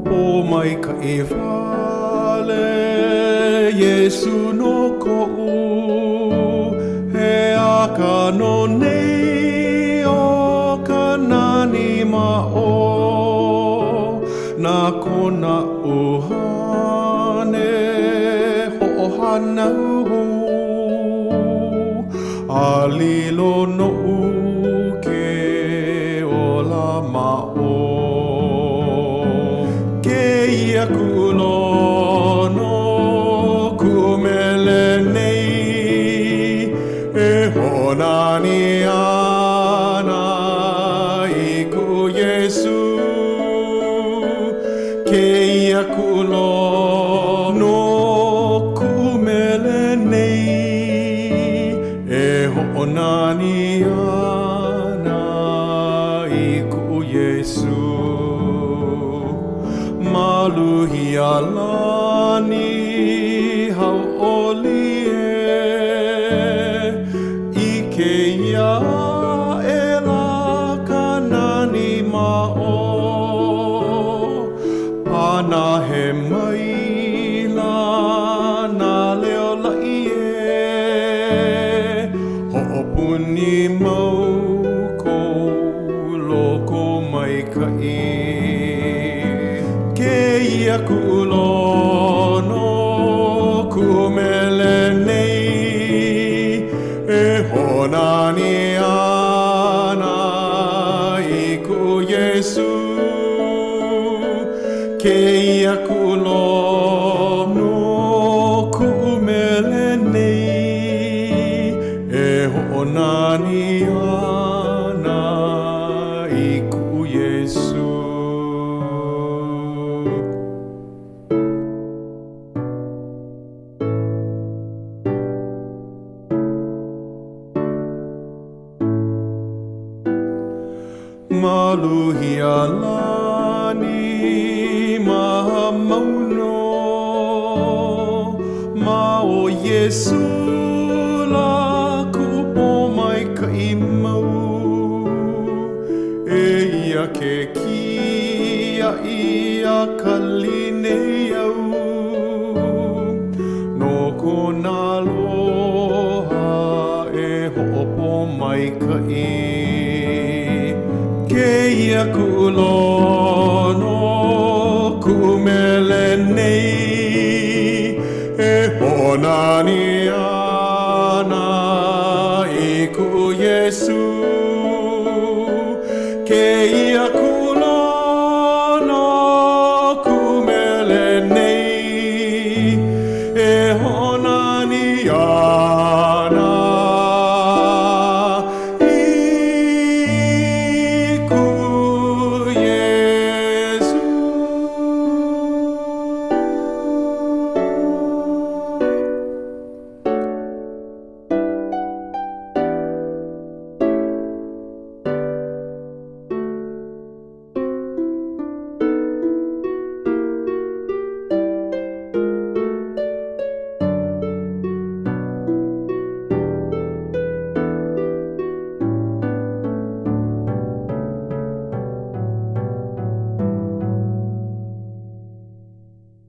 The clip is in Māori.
ho'opo mai ka e whale Yesu no ko'u he aka no nei o ka nani ma'o na kona uhane ho'ohanau a lilo no'u ke ola ma'o ke ia kulono kumele nei e honani ana i ku Yesu ke ia kulono kumele nei e honani ana i ku Yesu maluhi alani hau olie i ke ia e la kanani ma'o ana he maila na leo lai ho'opuni mau ko loko mai kai ke ia kulono kumele nei e honani ana i ku Yesu ke ia kulono kumele nei e honani ana i ku Yesu maluhi alani maha mauno ma o Yesu la kupo mai kai mau e ia ke kia ia kaline au no kona loha e ho'opo mai kai ke ia kulono kumele nei e honani ana i ku Yesu ke ia kulono